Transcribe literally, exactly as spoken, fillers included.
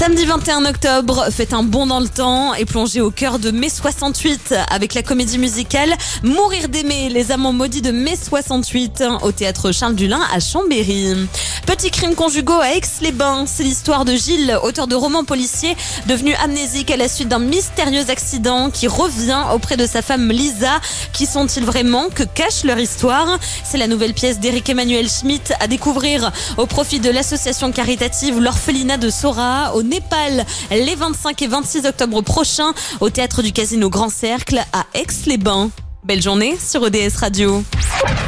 Samedi vingt et un octobre, faites un bond dans le temps et plongez au cœur de mai soixante-huit avec la comédie musicale Mourir d'aimer, les amants maudits de mai soixante-huit au théâtre Charles Dulin à Chambéry. Petits crimes conjugaux à Aix-les-Bains, c'est l'histoire de Gilles, auteur de romans policiers, devenu amnésique à la suite d'un mystérieux accident qui revient auprès de sa femme Lisa. Qui sont-ils vraiment? Que cache leur histoire? C'est la nouvelle pièce d'Éric Emmanuel Schmitt à découvrir au profit de l'association caritative L'Orphelinat de Sora au Népal les vingt-cinq et vingt-six octobre prochains au théâtre du Casino Grand Cercle à Aix-les-Bains. Belle journée sur E D S Radio.